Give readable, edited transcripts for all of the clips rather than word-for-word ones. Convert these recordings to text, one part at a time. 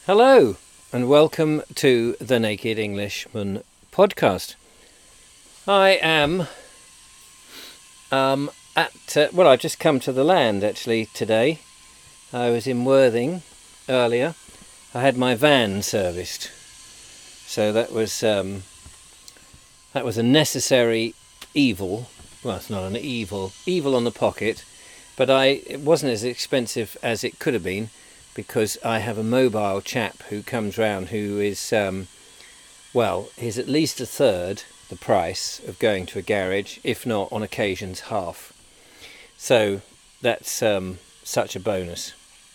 Hello and welcome to the Naked Englishman podcast. I am I've just come to the land actually today. I was in Worthing earlier. I had my van serviced, so that was a necessary evil. Well, it's not an evil on the pocket, but it wasn't as expensive as it could have been, because I have a mobile chap who comes round who is, he's at least a third the price of going to a garage, if not on occasions half. So that's such a bonus.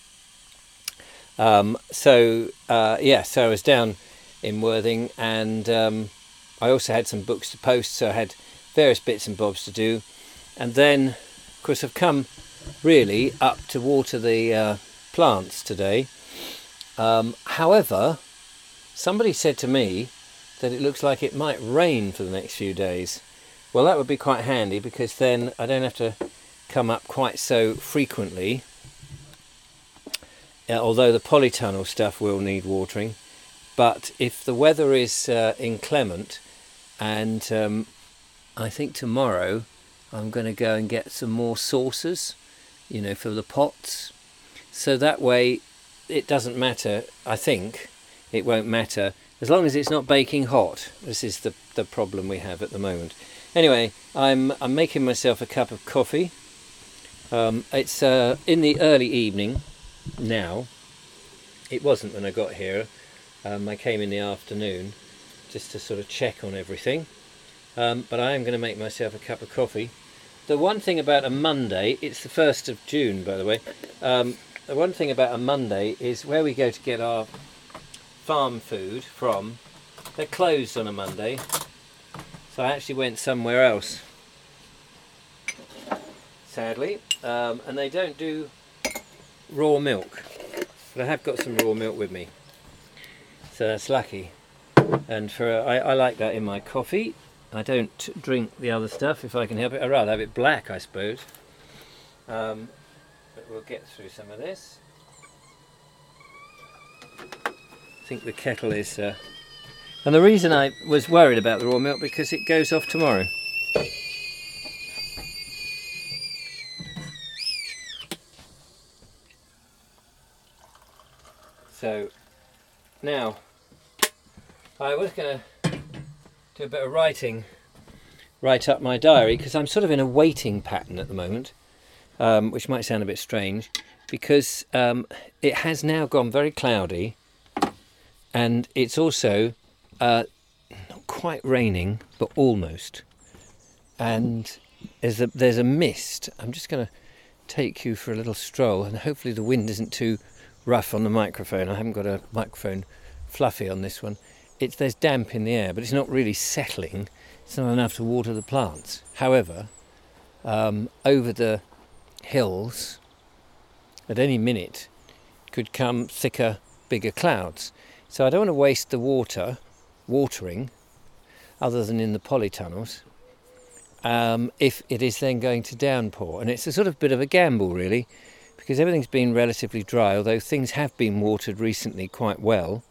So I was down in Worthing, and I also had some books to post, so I had various bits and bobs to do. And then, of course, I've come really up to water the plants today. However, somebody said to me that it looks like it might rain for the next few days. Well, that would be quite handy, because then I don't have to come up quite so frequently, although the polytunnel stuff will need watering. But if the weather is inclement, and I think tomorrow I'm going to go and get some more saucers, for the pots. So that way it doesn't matter. I think it won't matter as long as it's not baking hot. This is the problem we have at the moment. Anyway, I'm making myself a cup of coffee. It's in the early evening now. It wasn't when I got here. I came in the afternoon just to sort of check on everything. But I am going to make myself a cup of coffee. The one thing about a Monday, it's the 1st of June, by the way. The one thing about a Monday is where we go to get our farm food from, they're closed on a Monday. So I actually went somewhere else, sadly, and they don't do raw milk. But I have got some raw milk with me, so that's lucky. And I like that in my coffee. I don't drink the other stuff if I can help it. I'd rather have it black, I suppose. But we'll get through some of this. I think the kettle is... And the reason I was worried about the raw milk, because it goes off tomorrow. So, now, I was going to do a bit of write up my diary, because I'm sort of in a waiting pattern at the moment. Which might sound a bit strange, because it has now gone very cloudy, and it's also not quite raining, but almost. And there's a mist. I'm just going to take you for a little stroll, and hopefully the wind isn't too rough on the microphone. I haven't got a microphone fluffy on this one. There's damp in the air, but it's not really settling. It's not enough to water the plants. However, over the hills at any minute could come thicker, bigger clouds. So I don't want to waste the watering, other than in the polytunnels, if it is then going to downpour. And it's a sort of bit of a gamble, really, because everything's been relatively dry, although things have been watered recently quite well.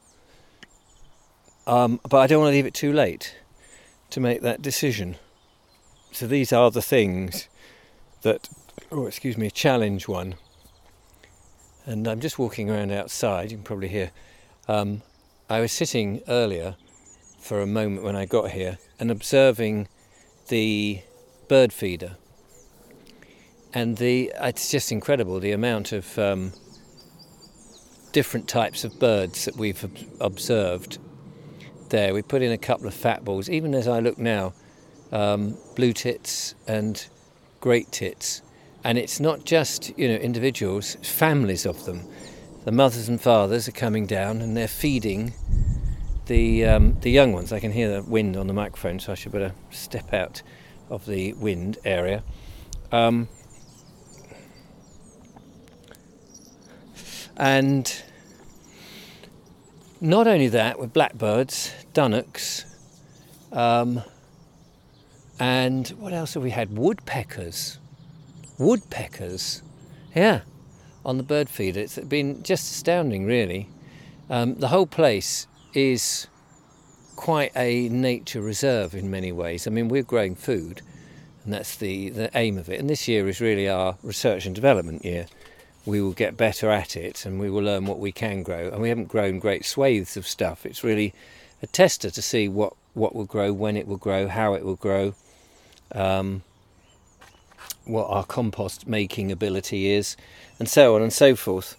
But I don't want to leave it too late to make that decision. So these are the things that challenge one. And I'm just walking around outside, you can probably hear. I was sitting earlier for a moment when I got here and observing the bird feeder. And it's just incredible, the amount of different types of birds that we've observed there. We put in a couple of fat balls, even as I look now, blue tits and great tits. And it's not just, individuals, it's families of them. The mothers and fathers are coming down and they're feeding the young ones. I can hear the wind on the microphone, so I should better step out of the wind area. And not only that, with blackbirds, dunnocks, and what else have we had? Woodpeckers, yeah, on the bird feeder. It's been just astounding, really. The whole place is quite a nature reserve in many ways. I mean, we're growing food, and that's the aim of it. And this year is really our research and development year. We will get better at it, and we will learn what we can grow. And we haven't grown great swathes of stuff. It's really a tester to see what will grow, when it will grow, how it will grow, what our compost making ability is, and so on and so forth.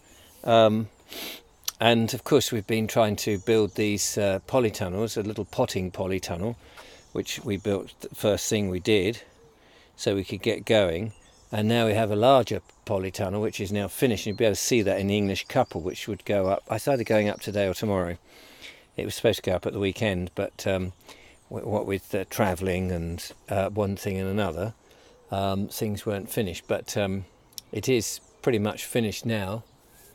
And of course we've been trying to build these polytunnels, a little potting polytunnel, which we built the first thing we did, so we could get going. And now we have a larger polytunnel, which is now finished. You'll be able to see that in the English couple, which would go up. I started going up today or tomorrow. It was supposed to go up at the weekend, but what with travelling and one thing and another, things weren't finished. But it is pretty much finished now.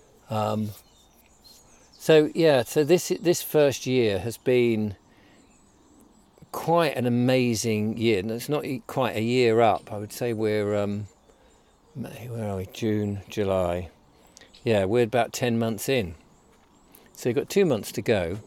So this first year has been quite an amazing year. And it's not quite a year up. I would say we're where are we? June, July. Yeah, we're about 10 months in. So we've got 2 months to go.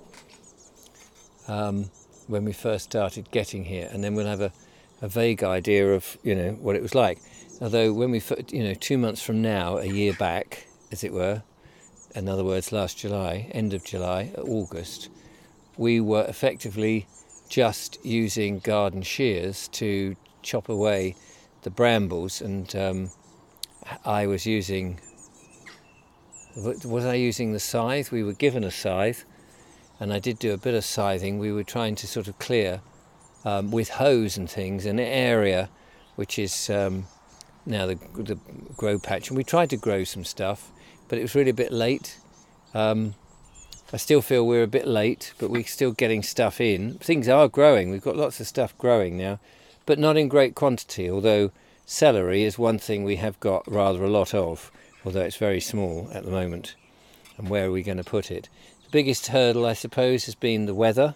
When we first started getting here, and then we'll have a vague idea of what it was like. Although when we 2 months from now, a year back, as it were, in other words, last July, end of July, August, we were effectively just using garden shears to chop away the brambles, and I was using. Was I using the scythe? We were given a scythe. And I did do a bit of scything. We were trying to sort of clear with hose and things an area which is now the grow patch. And we tried to grow some stuff, but it was really a bit late. I still feel we're a bit late, but we're still getting stuff in. Things are growing. We've got lots of stuff growing now, but not in great quantity, although celery is one thing we have got rather a lot of, although it's very small at the moment. And where are we going to put it? Biggest hurdle, I suppose, has been the weather,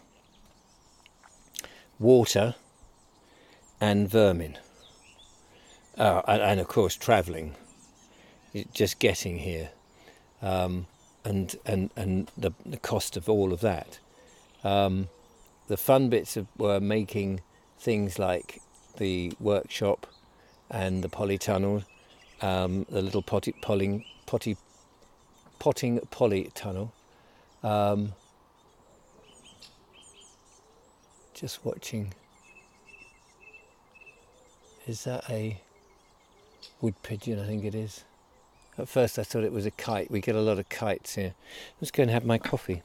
water, and vermin, and of course travelling, just getting here, and the cost of all of that. The fun bits were making things like the workshop and the polytunnel, the little potting polytunnel. Just watching. Is that a wood pigeon? I think it is. At first I thought it was a kite. We get a lot of kites here. Let's go and have my coffee.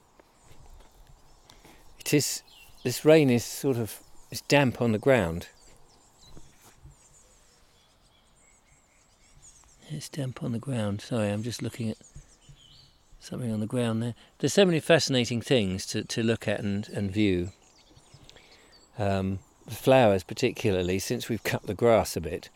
It is. This rain is it's damp on the ground. It's damp on the ground. Sorry, I'm just looking at something on the ground there. There's so many fascinating things to look at and view. The flowers particularly, since we've cut the grass a bit,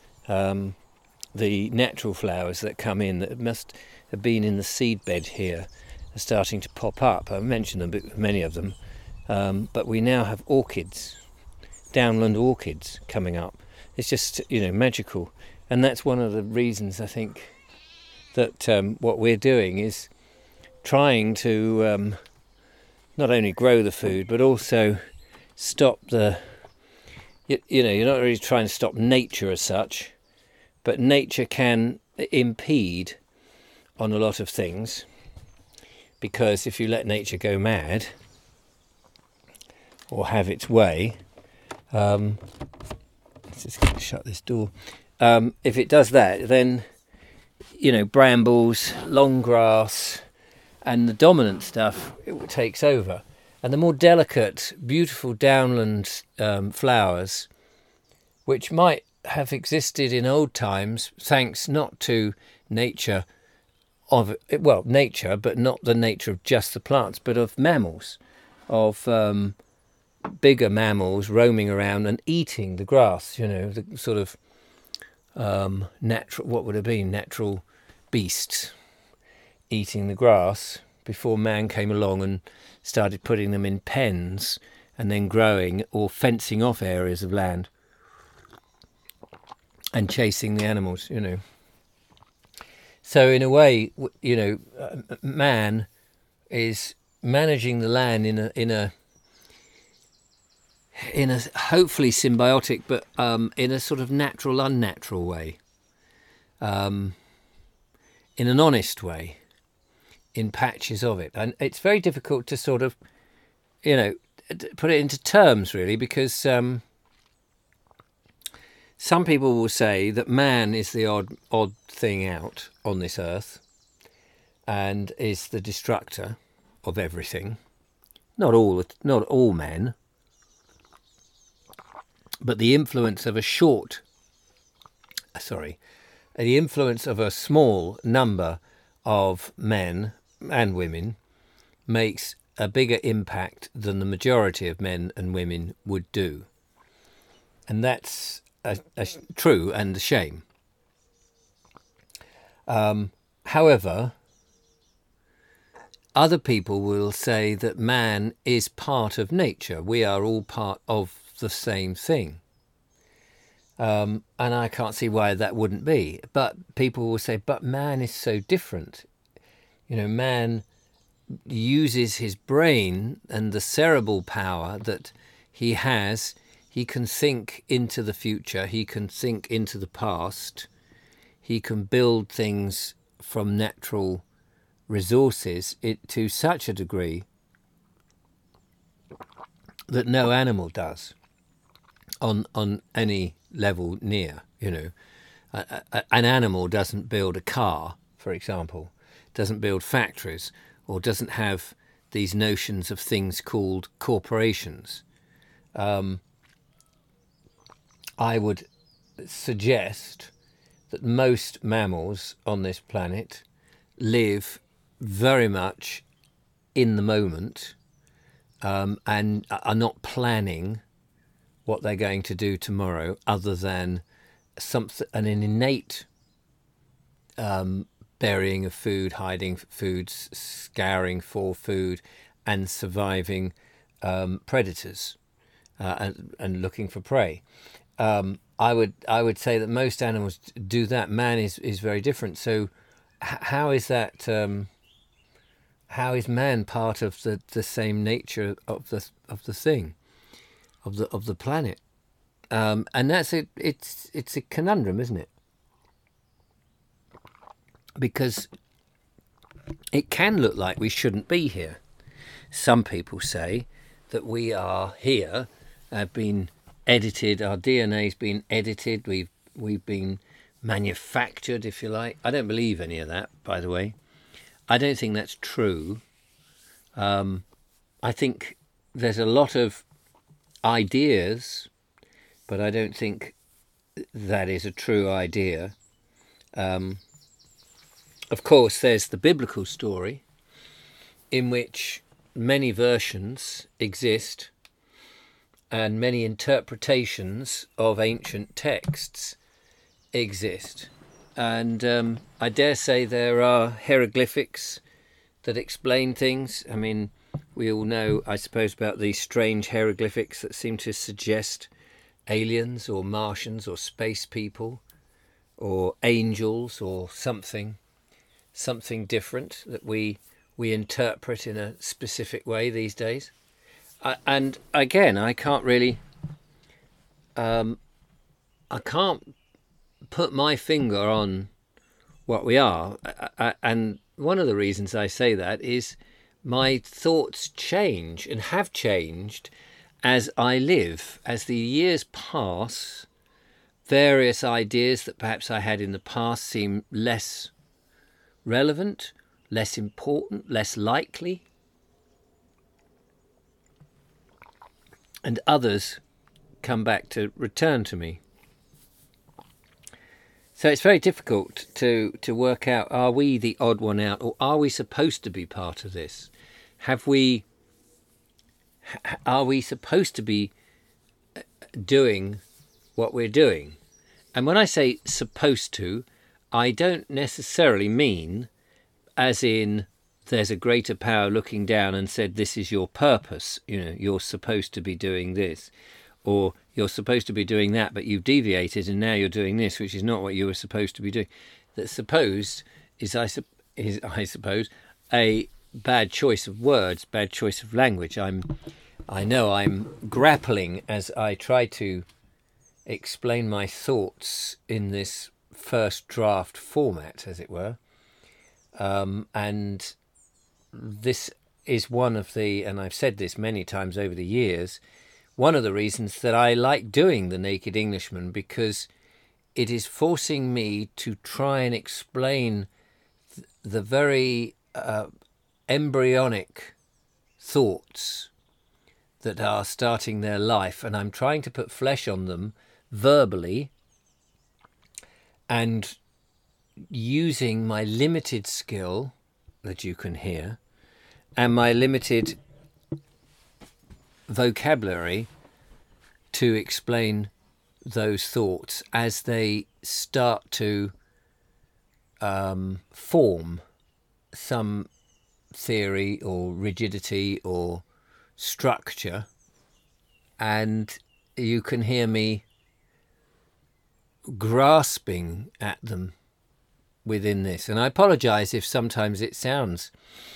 the natural flowers that come in that must have been in the seed bed here are starting to pop up. I mentioned many of them, but we now have orchids, downland orchids coming up. It's just magical, and that's one of the reasons I think that what we're doing is trying to not only grow the food but also stop you're not really trying to stop nature as such, but nature can impede on a lot of things, because if you let nature go mad or have its way, let's just shut this door, if it does that, then brambles, long grass, and the dominant stuff, it takes over. And the more delicate, beautiful downland flowers, which might have existed in old times, thanks not to nature nature, but not the nature of just the plants, but of mammals, of bigger mammals roaming around and eating the grass. The sort of natural beasts eating the grass before man came along and started putting them in pens and then growing or fencing off areas of land and chasing the animals, So in a way, man is managing the land in a hopefully symbiotic, but in a sort of natural, unnatural way, in an honest way, in patches of it. And it's very difficult to sort of, put it into terms, really, because some people will say that man is the odd thing out on this earth and is the destructor of everything. Not all men, but the influence of the influence of a small number of men and women makes a bigger impact than the majority of men and women would do. And that's true and a shame. However, other people will say that man is part of nature. We are all part of the same thing. And I can't see why that wouldn't be. But people will say, but man is so different. Man uses his brain and the cerebral power that he has. He can think into the future. He can think into the past. He can build things from natural resources to such a degree that no animal does on any level near. An animal doesn't build a car, for example, doesn't build factories, or doesn't have these notions of things called corporations. I would suggest that most mammals on this planet live very much in the moment, and are not planning what they're going to do tomorrow, other than an innate burying of food, hiding food, scouring for food, and surviving predators and looking for prey. I would say that most animals do that. Man is very different. So how is that? How is man part of the same nature of the thing, of the planet? And that's it. It's a conundrum, isn't it? Because it can look like we shouldn't be here. Some people say that we are here, have been edited, our DNA's been edited, we've been manufactured, if you like. I don't believe any of that, by the way. I don't think that's true. I think there's a lot of ideas, but I don't think that is a true idea. Of course, there's the biblical story, in which many versions exist and many interpretations of ancient texts exist. And I dare say there are hieroglyphics that explain things. I mean, we all know, I suppose, about these strange hieroglyphics that seem to suggest aliens or Martians or space people or angels or something different that we interpret in a specific way these days. And again, I can't really, I can't put my finger on what we are. And one of the reasons I say that is my thoughts change and have changed as I live. As the years pass, various ideas that perhaps I had in the past seem less relevant, less important, less likely, and others come back to return to me. So it's very difficult to work out, are we the odd one out, or are we supposed to be part of this? Are we supposed to be doing what we're doing? And when I say supposed to, I don't necessarily mean as in there's a greater power looking down and said, this is your purpose, you're supposed to be doing this, or you're supposed to be doing that, but you've deviated and now you're doing this, which is not what you were supposed to be doing. That supposed is I suppose, a bad choice of words, bad choice of language. I know I'm grappling as I try to explain my thoughts in this first draft format, as it were. And this is one of the, and I've said this many times over the years, one of the reasons that I like doing The Naked Englishman, because it is forcing me to try and explain the very embryonic thoughts that are starting their life, and I'm trying to put flesh on them verbally, and using my limited skill that you can hear and my limited vocabulary to explain those thoughts as they start to form some theory or rigidity or structure, and you can hear me grasping at them within this. And I apologize if sometimes it sounds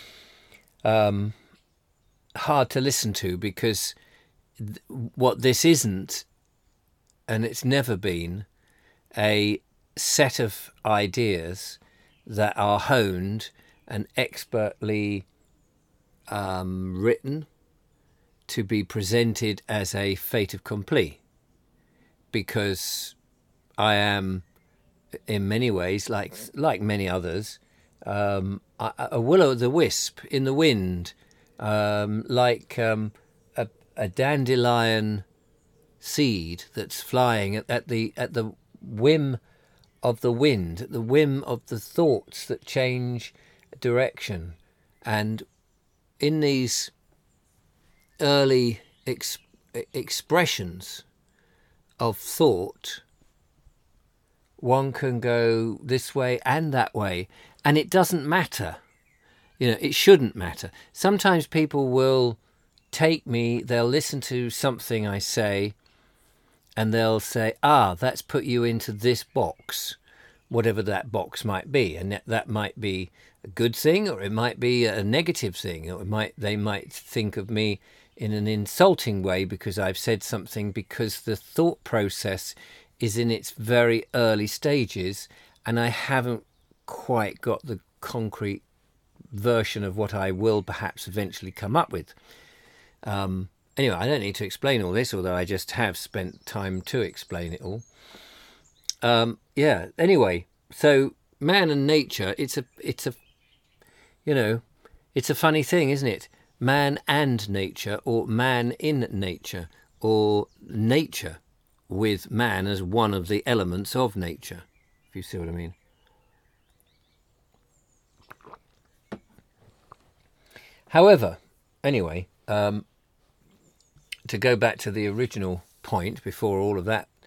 hard to listen to, because what this isn't, and it's never been, a set of ideas that are honed and expertly written to be presented as a fait accompli, because I am, in many ways, like many others, a will-o'-the-wisp in the wind, like a dandelion seed that's flying at the whim of the wind, at the whim of the thoughts that change direction. And in these early expressions of thought, one can go this way and that way, and it doesn't matter. It shouldn't matter. Sometimes people will take me, they'll listen to something I say, and they'll say, that's put you into this box, whatever that box might be. And that might be a good thing, or it might be a negative thing, or they might think of me in an insulting way because I've said something, because the thought process is in its very early stages and I haven't quite got the concrete version of what I will perhaps eventually come up with. Anyway, I don't need to explain all this, although I just have spent time to explain it all. Anyway, so man and nature, it's a funny thing, isn't it? Man and nature, or man in nature, or nature with man as one of the elements of nature, if you see what I mean. However, anyway, to go back to the original point before all of that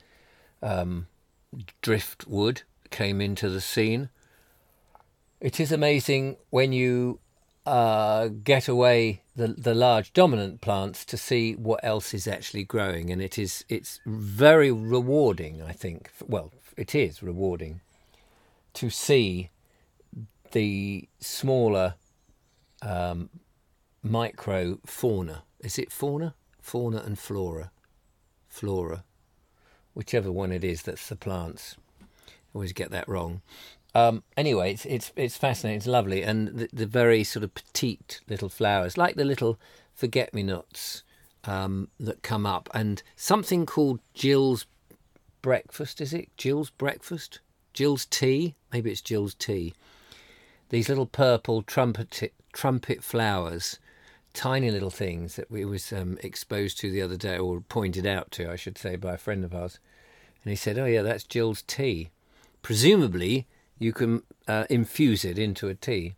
driftwood came into the scene, it is amazing when you get away the large dominant plants to see what else is actually growing, and it's very rewarding, I think. Well, it is rewarding to see the smaller micro fauna. Is it fauna? Fauna and flora. Flora. Whichever one it is that's the plants. I always get that wrong. Anyway, it's fascinating, it's lovely, and the very sort of petite little flowers, like the little forget-me-nots that come up, and something called Jill's breakfast, is it? Jill's breakfast? Jill's tea? Maybe it's Jill's tea. These little purple trumpet flowers, tiny little things that we was exposed to the other day, or pointed out to, I should say, by a friend of ours. And he said, oh yeah, that's Jill's tea. Presumably, you can infuse it into a tea.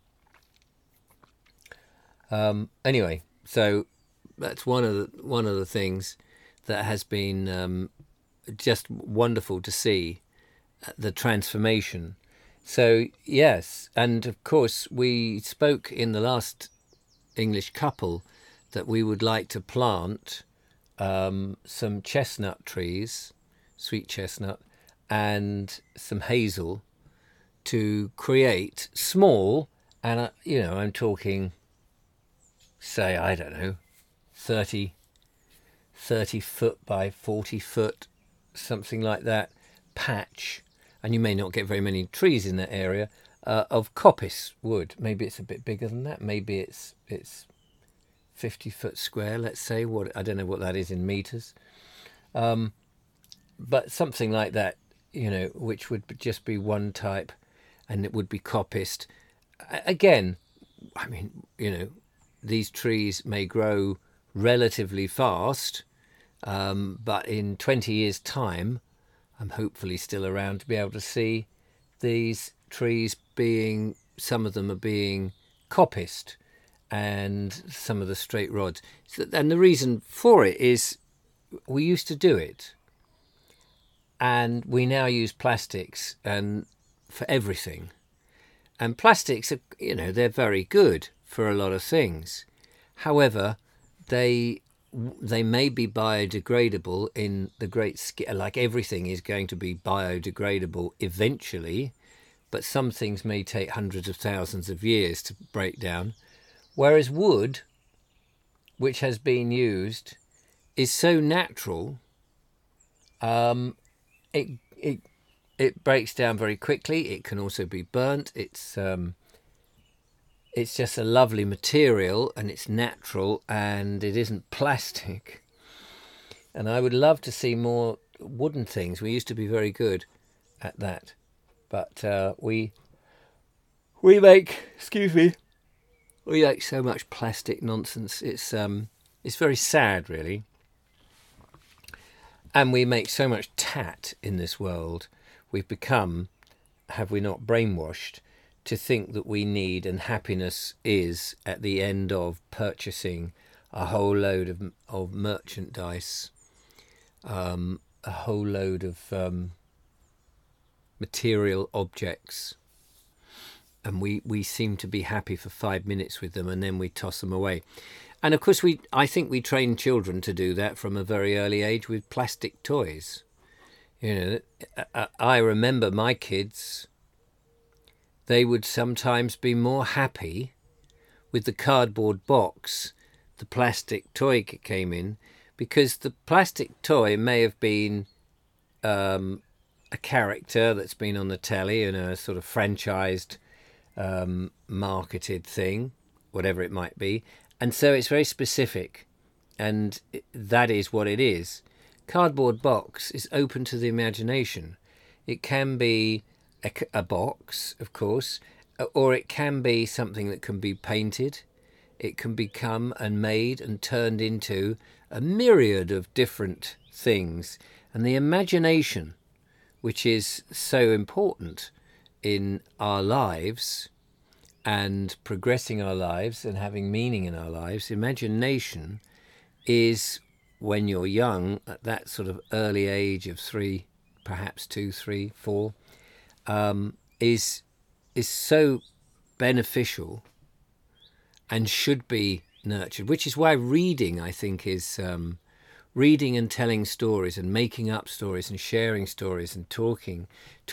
Anyway, so that's one of the things that has been just wonderful to see, the transformation. So yes, and of course we spoke in the last English couple that we would like to plant some chestnut trees, sweet chestnut, and some hazel, to create small, and I'm talking say, I don't know, 30 foot by 40 foot, something like that, patch, and you may not get very many trees in that area, of coppice wood. Maybe it's a bit bigger than that. Maybe it's 50 foot square, let's say. What, I don't know what that is in meters. But something like that, which would just be one type, and it would be coppiced. Again, I mean, these trees may grow relatively fast, but in 20 years' time, I'm hopefully still around to be able to see these trees some of them are being coppiced, and some of the straight rods. And the reason for it is we used to do it, and we now use plastics and for everything. And plastics are, they're very good for a lot of things. However, they may be biodegradable in the great scale. Like everything is going to be biodegradable eventually, but some things may take hundreds of thousands of years to break down. Whereas wood, which has been used, is so natural. It breaks down very quickly. It can also be burnt. It's just a lovely material, and it's natural, and it isn't plastic. And I would love to see more wooden things. We used to be very good at that, but we make so much plastic nonsense. It's very sad, really. And we make so much tat in this world. We've become, have we not, brainwashed to think that we need, and happiness is at the end of purchasing a whole load of merchandise, a whole load of material objects. And we seem to be happy for 5 minutes with them, and then we toss them away. And of course, I think we train children to do that from a very early age with plastic toys. I remember my kids, they would sometimes be more happy with the cardboard box the plastic toy came in, because the plastic toy may have been a character that's been on the telly in a sort of franchised, marketed thing, whatever it might be. And so it's very specific, and that is what it is. Cardboard box is open to the imagination. It can be a box, of course, or it can be something that can be painted. It can become and made and turned into a myriad of different things. And the imagination, which is so important in our lives and progressing our lives and having meaning in our lives, imagination is, when you're young, at that sort of early age of 3, perhaps 2, 3, 4, is so beneficial and should be nurtured, which is why reading, I think, is reading and telling stories and making up stories and sharing stories and talking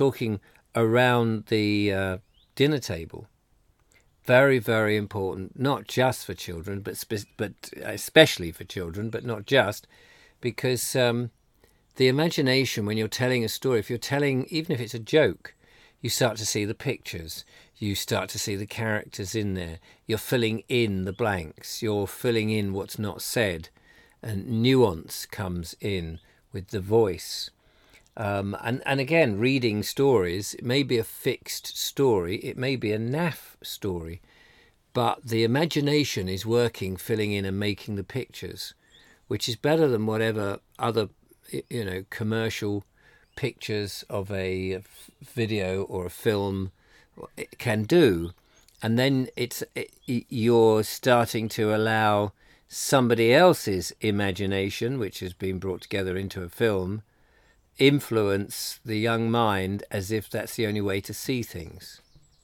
around the dinner table. Very, very important, not just for children, but especially for children, but not just, because the imagination, when you're telling a story, if you're telling, even if it's a joke, you start to see the pictures, you start to see the characters in there, you're filling in the blanks, you're filling in what's not said, and nuance comes in with the voice. And again, reading stories, it may be a fixed story, it may be a naff story, but the imagination is working, filling in and making the pictures, which is better than whatever other, commercial pictures of a video or a film can do. And then you're starting to allow somebody else's imagination, which has been brought together into a film, influence the young mind as if that's the only way to see things.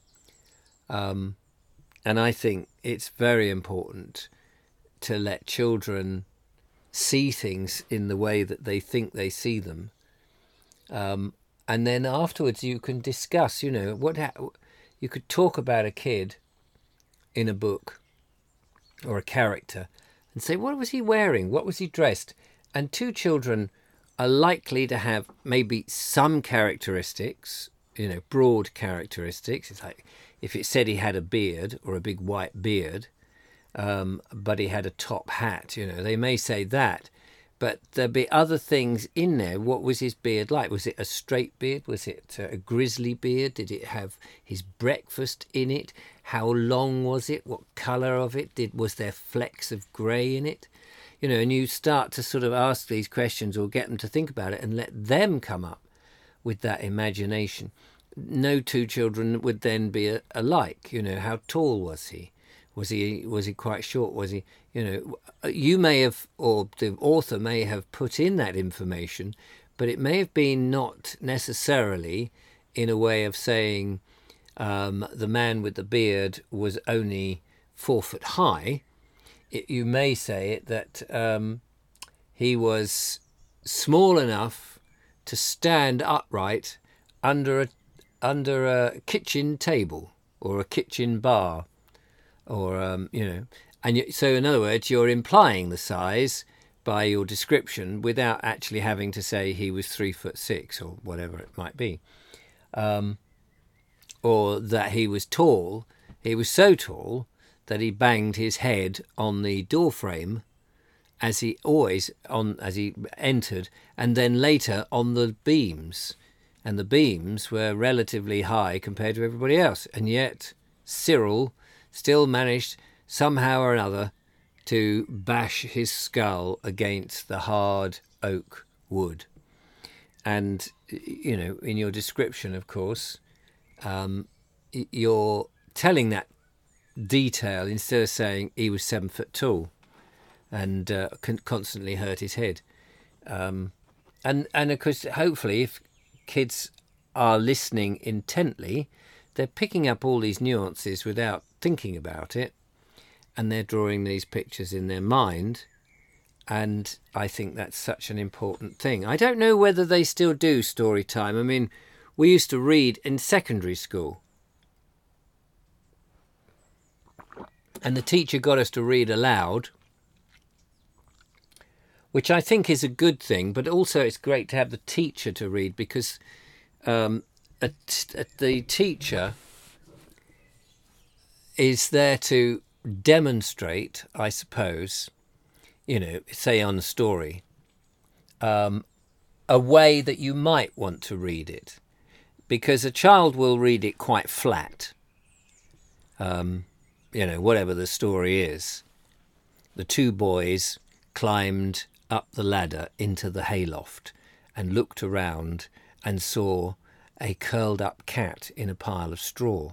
And I think it's very important to let children see things in the way that they think they see them. And then afterwards you can discuss, you could talk about a kid in a book, or a character and say, what was he wearing? What was he dressed? And two children are likely to have maybe some characteristics, broad characteristics. It's like if it said he had a beard or a big white beard, but he had a top hat, they may say that. But there'll be other things in there. What was his beard like? Was it a straight beard? Was it a grizzly beard? Did it have his breakfast in it? How long was it? What colour of it? Was there flecks of grey in it? And you start to sort of ask these questions or get them to think about it and let them come up with that imagination. No two children would then be alike. How tall was he? Was he quite short? Was he, you may have, or the author may have put in that information, but it may have been not necessarily in a way of saying the man with the beard was only 4 foot high. You may say it that he was small enough to stand upright under a kitchen table or a kitchen bar. Or, so in other words, you're implying the size by your description without actually having to say he was 3'6" or whatever it might be. Or that he was tall. He was so tall that he banged his head on the door frame as he entered, and then later on the beams. And the beams were relatively high compared to everybody else. And yet Cyril still managed somehow or another to bash his skull against the hard oak wood. And, in your description, of course, you're telling that detail instead of saying he was 7 foot tall and constantly hurt his head. And of course, hopefully, if kids are listening intently, they're picking up all these nuances without thinking about it, and they're drawing these pictures in their mind. And I think that's such an important thing. I don't know whether they still do story time. I mean, we used to read in secondary school, and the teacher got us to read aloud, which I think is a good thing, but also it's great to have the teacher to read, because the teacher is there to demonstrate, I suppose, say on a story, a way that you might want to read it. Because a child will read it quite flat, whatever the story is. The two boys climbed up the ladder into the hayloft and looked around and saw a curled up cat in a pile of straw.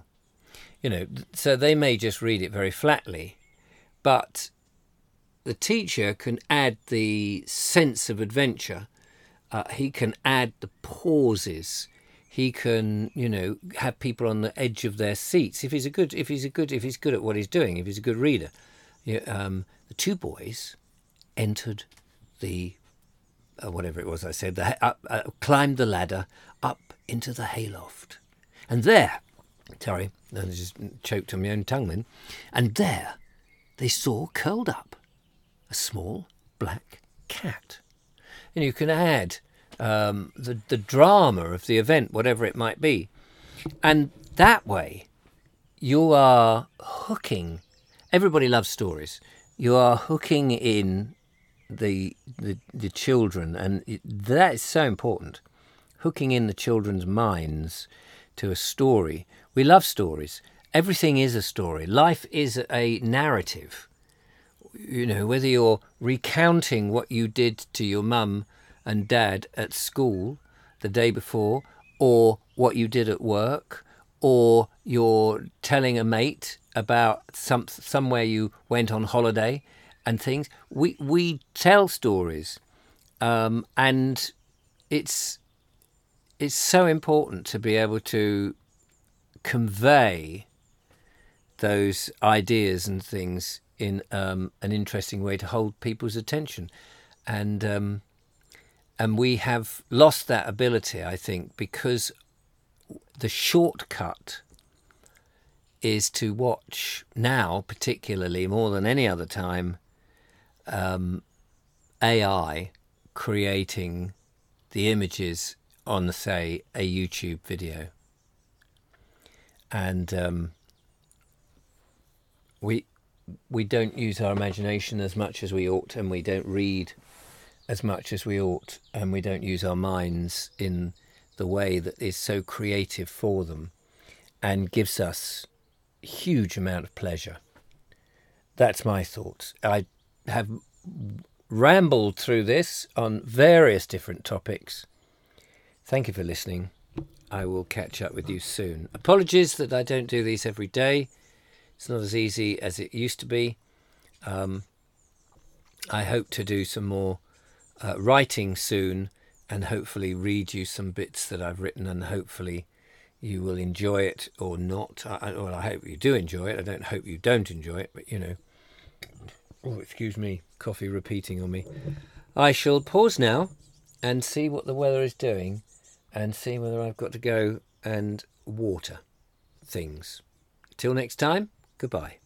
So they may just read it very flatly, but the teacher can add the sense of adventure. He can add the pauses. He can, have people on the edge of their seats if he's good at what he's doing. If he's a good reader, the two boys entered the whatever it was I said, climbed the ladder up into the hayloft, and there. Sorry, I just choked on my own tongue then. And there they saw curled up a small black cat. And you can add the drama of the event, whatever it might be. And that way you are hooking. Everybody loves stories. You are hooking in the children, and that is so important. Hooking in the children's minds to a story. We love stories. Everything is a story. Life is a narrative. Whether you're recounting what you did to your mum and dad at school the day before, or what you did at work, or you're telling a mate about somewhere you went on holiday and things. We tell stories, and it's so important to be able to convey those ideas and things in an interesting way to hold people's attention, and we have lost that ability, I think, because the shortcut is to watch now, particularly more than any other time, AI creating the images on, say, a YouTube video. And we don't use our imagination as much as we ought, and we don't read as much as we ought, and we don't use our minds in the way that is so creative for them and gives us a huge amount of pleasure. That's my thoughts. I have rambled through this on various different topics. Thank you for listening. I will catch up with you soon. Apologies that I don't do these every day. It's not as easy as it used to be. I hope to do some more writing soon, and hopefully read you some bits that I've written, and hopefully you will enjoy it or not. Well, I hope you do enjoy it. I don't hope you don't enjoy it, but you know. Oh, excuse me, coffee repeating on me. I shall pause now and see what the weather is doing, and see whether I've got to go and water things. Till next time, goodbye.